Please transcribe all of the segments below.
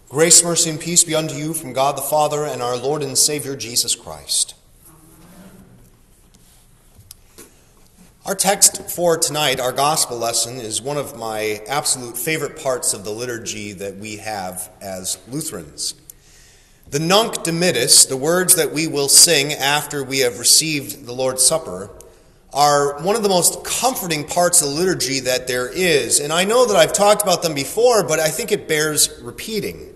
Grace, mercy, and peace be unto you from God the Father and our Lord and Savior Jesus Christ. Our text for tonight, our gospel lesson, is one of my absolute favorite parts of the liturgy that we have as Lutherans. The Nunc Dimittis, the words that we will sing after we have received the Lord's Supper, are one of the most comforting parts of the liturgy that there is. And I know that I've talked about them before, but I think it bears repeating.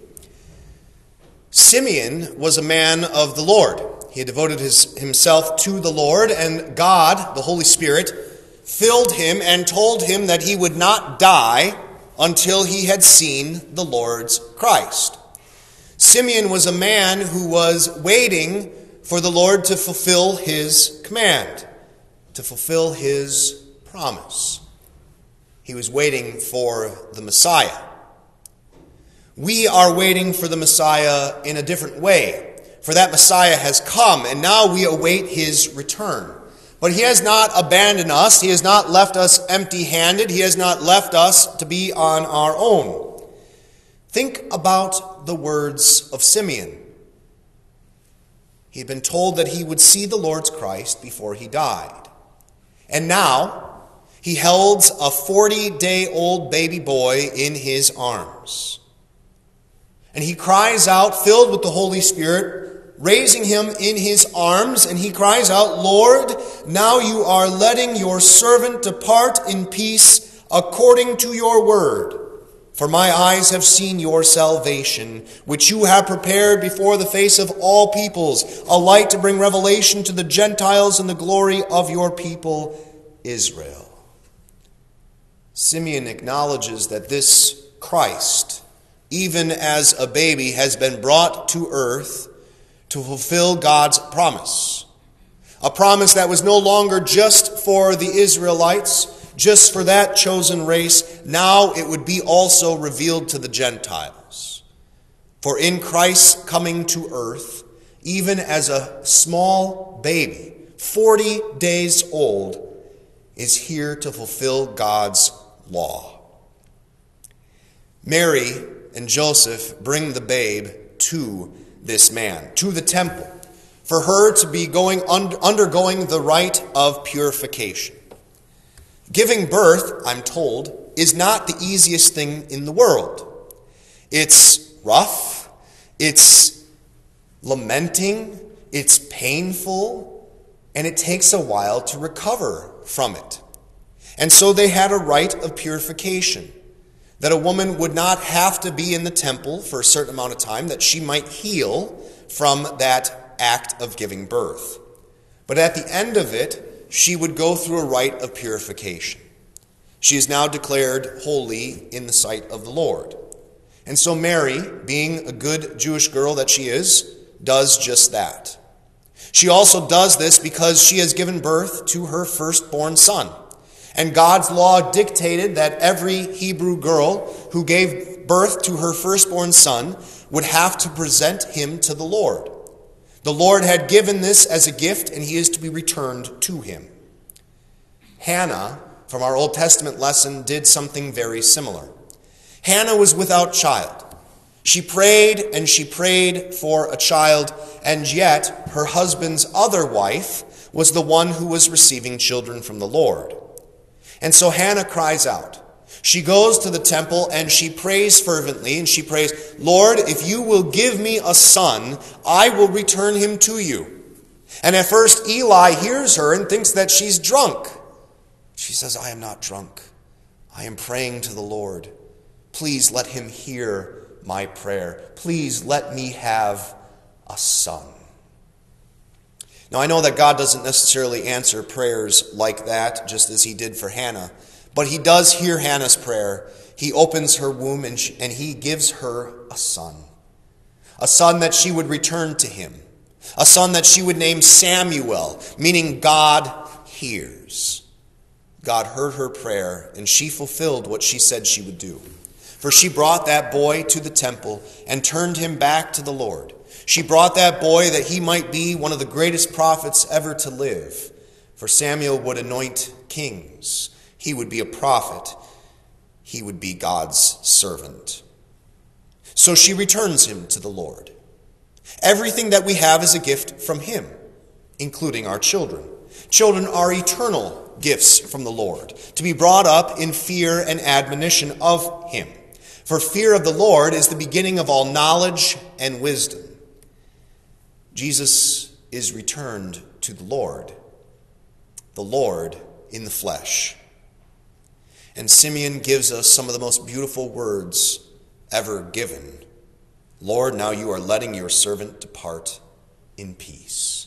Simeon was a man of the Lord. He had devoted himself to the Lord, and God, the Holy Spirit, filled him and told him that he would not die until he had seen the Lord's Christ. Simeon was a man who was waiting for the Lord to fulfill his command, to fulfill his promise. He was waiting for the Messiah. We are waiting for the Messiah in a different way, for that Messiah has come, and now we await his return. But he has not abandoned us. He has not left us empty-handed. He has not left us to be on our own. Think about the words of Simeon. He had been told that he would see the Lord's Christ before he died. And now he holds a 40-day-old baby boy in his arms. And he cries out, filled with the Holy Spirit, raising him in his arms, and he cries out, "Lord, now you are letting your servant depart in peace according to your word. For my eyes have seen your salvation, which you have prepared before the face of all peoples, a light to bring revelation to the Gentiles and the glory of your people, Israel." Simeon acknowledges that this Christ, even as a baby, has been brought to earth to fulfill God's promise. A promise that was no longer just for the Israelites, just for that chosen race. Now it would be also revealed to the Gentiles. For in Christ's coming to earth, even as a small baby, 40 days old, is here to fulfill God's law. Mary and Joseph bring the babe to this man, to the temple, for her to be undergoing the rite of purification. Giving birth, I'm told, is not the easiest thing in the world. It's rough, it's lamenting, it's painful, and it takes a while to recover from it. And so they had a rite of purification, that a woman would not have to be in the temple for a certain amount of time, that she might heal from that act of giving birth. But at the end of it, she would go through a rite of purification. She is now declared holy in the sight of the Lord. And so Mary, being a good Jewish girl that she is, does just that. She also does this because she has given birth to her firstborn son. And God's law dictated that every Hebrew girl who gave birth to her firstborn son would have to present him to the Lord. The Lord had given this as a gift, and he is to be returned to him. Hannah, from our Old Testament lesson, did something very similar. Hannah was without child. She prayed and she prayed for a child, and yet her husband's other wife was the one who was receiving children from the Lord. And so Hannah cries out. She goes to the temple and she prays fervently, and she prays, "Lord, if you will give me a son, I will return him to you." And at first Eli hears her and thinks that she's drunk. She says, "I am not drunk. I am praying to the Lord. Please let him hear my prayer. Please let me have a son." Now, I know that God doesn't necessarily answer prayers like that, just as he did for Hannah. But he does hear Hannah's prayer. He opens her womb and he gives her a son. A son that she would return to him. A son that she would name Samuel, meaning God hears. God heard her prayer, and she fulfilled what she said she would do. For she brought that boy to the temple and turned him back to the Lord. She brought that boy that he might be one of the greatest prophets ever to live. For Samuel would anoint kings. He would be a prophet. He would be God's servant. So she returns him to the Lord. Everything that we have is a gift from him, including our children. Children are eternal gifts from the Lord, to be brought up in fear and admonition of him. For fear of the Lord is the beginning of all knowledge and wisdom. Jesus is returned to the Lord in the flesh. And Simeon gives us some of the most beautiful words ever given. Lord, now you are letting your servant depart in peace.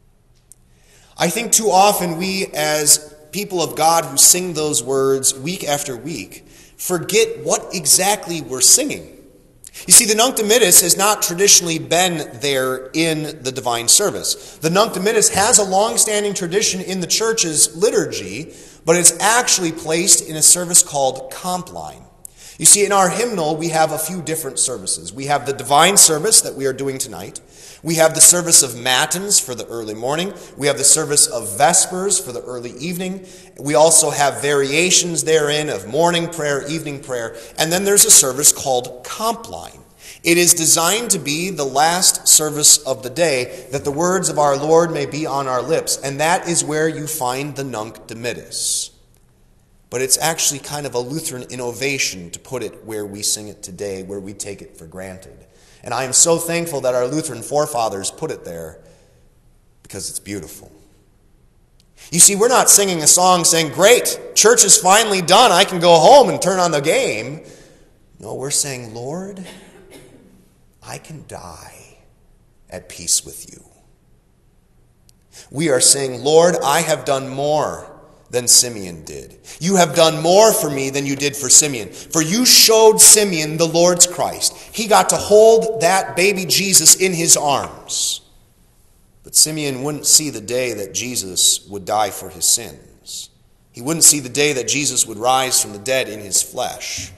I think too often we, as people of God who sing those words week after week, forget what exactly we're singing. You see, the Nunc Dimittis has not traditionally been there in the divine service. The Nunc Dimittis has a long-standing tradition in the church's liturgy, but it's actually placed in a service called Compline. You see, in our hymnal, we have a few different services. We have the divine service that we are doing tonight. We have the service of matins for the early morning. We have the service of vespers for the early evening. We also have variations therein of morning prayer, evening prayer, and then there's a service called Compline. It is designed to be the last service of the day, that the words of our Lord may be on our lips, and that is where you find the Nunc Dimittis. But it's actually kind of a Lutheran innovation to put it where we sing it today, where we take it for granted. And I am so thankful that our Lutheran forefathers put it there, because it's beautiful. You see, we're not singing a song saying, great, church is finally done, I can go home and turn on the game. No, we're saying, Lord, I can die at peace with you. We are saying, Lord, I have done more than Simeon did. You have done more for me than you did for Simeon. For you showed Simeon the Lord's Christ. He got to hold that baby Jesus in his arms. But Simeon wouldn't see the day that Jesus would die for his sins. He wouldn't see the day that Jesus would rise from the dead in his flesh.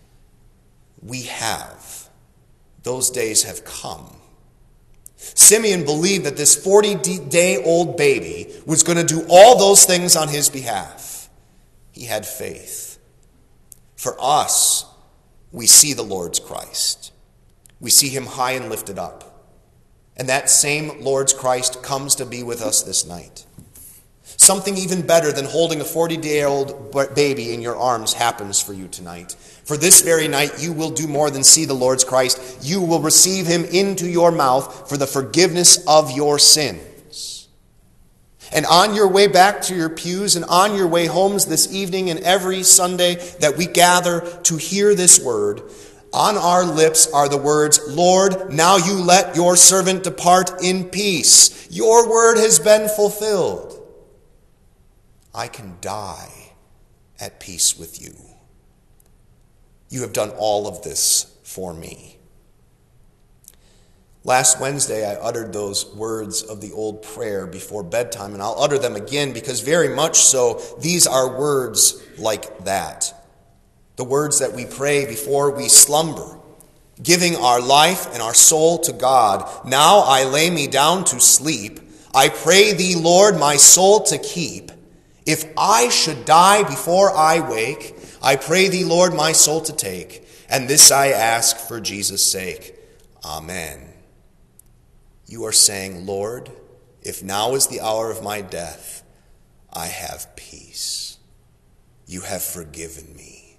We have. Those days have come. Simeon believed that this 40-day-old baby was going to do all those things on his behalf. He had faith. For us, we see the Lord's Christ. We see him high and lifted up. And that same Lord's Christ comes to be with us this night. Something even better than holding a 40-day-old baby in your arms happens for you tonight. For this very night, you will do more than see the Lord's Christ. You will receive him into your mouth for the forgiveness of your sins. And on your way back to your pews and on your way homes this evening and every Sunday that we gather to hear this word, on our lips are the words, Lord, now you let your servant depart in peace. Your word has been fulfilled. I can die at peace with you. You have done all of this for me. Last Wednesday, I uttered those words of the old prayer before bedtime, and I'll utter them again because very much so, these are words like that. The words that we pray before we slumber, giving our life and our soul to God. Now I lay me down to sleep. I pray thee, Lord, my soul to keep. If I should die before I wake, I pray thee, Lord, my soul to take, and this I ask for Jesus' sake. Amen. You are saying, Lord, if now is the hour of my death, I have peace. You have forgiven me.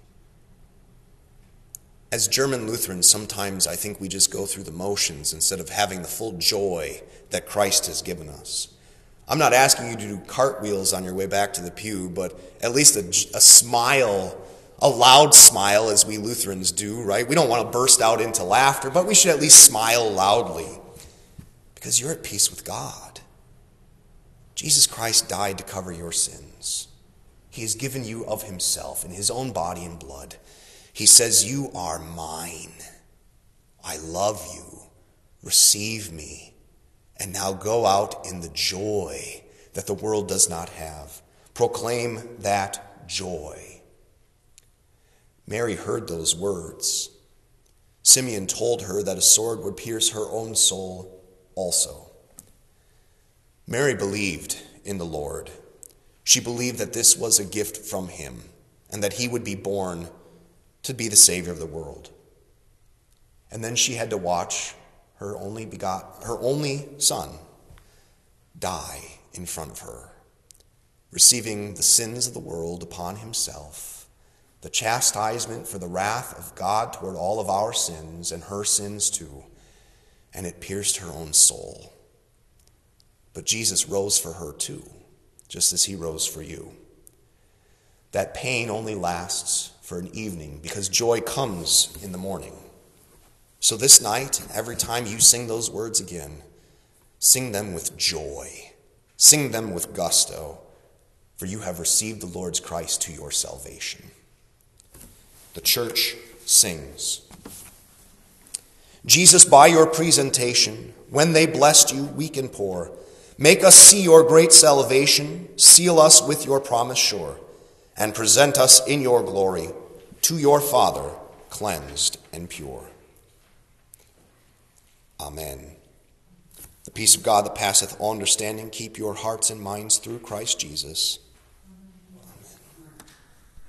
As German Lutherans, sometimes I think we just go through the motions instead of having the full joy that Christ has given us. I'm not asking you to do cartwheels on your way back to the pew, but at least a smile, a loud smile as we Lutherans do, right? We don't want to burst out into laughter, but we should at least smile loudly because you're at peace with God. Jesus Christ died to cover your sins. He has given you of himself in his own body and blood. He says, you are mine. I love you. Receive me. And now go out in the joy that the world does not have. Proclaim that joy. Mary heard those words. Simeon told her that a sword would pierce her own soul also. Mary believed in the Lord. She believed that this was a gift from him and that he would be born to be the Savior of the world. And then she had to watch her only son die in front of her, receiving the sins of the world upon himself, the chastisement for the wrath of God toward all of our sins and her sins too, and it pierced her own soul. But Jesus rose for her too, just as he rose for you. That pain only lasts for an evening because joy comes in the morning. So this night, and every time you sing those words again, sing them with joy. Sing them with gusto, for you have received the Lord's Christ to your salvation. The church sings. Jesus, by your presentation, when they blessed you, weak and poor, make us see your great salvation, seal us with your promise sure, and present us in your glory to your Father, cleansed and pure. Amen. The peace of God that passeth all understanding, keep your hearts and minds through Christ Jesus.